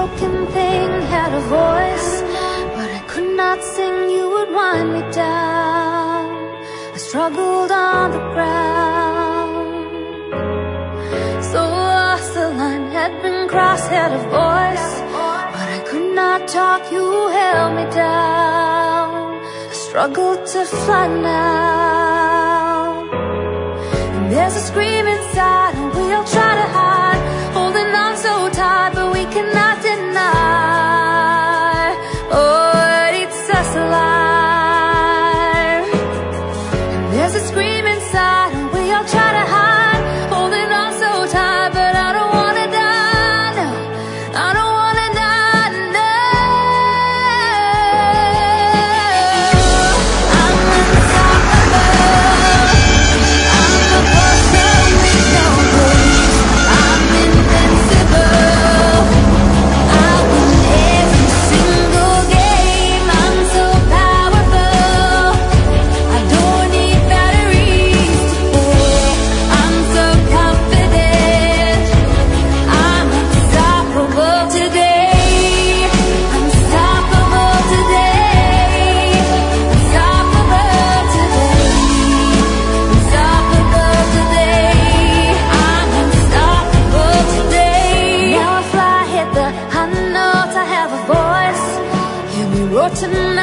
broken thing had a voice, but I could not sing, you would wind me down. I struggled on the ground, so lost the line had been crossed, had a voice, but I could not talk, you held me down. I struggled to fly now, and there's a scream inside, and we all try to hide, holding on so tight, but we cannot deny, oh, it eats us alive. And there's a scream inside, and we all try to hide, holding on so tight, but I don't wanna die, no, I don't wanna die, no. I'm unstoppable, I'm a person with no rules, I'm invincible, I win every single game, I'm so powerful, I don't need batteries to pull, I'm so confident, I'm unstoppable today, unstoppable today, unstoppable today, unstoppable today, I'm unstoppable today. Now I fly, hit the high notes, I have a voice, hear me roar tonight.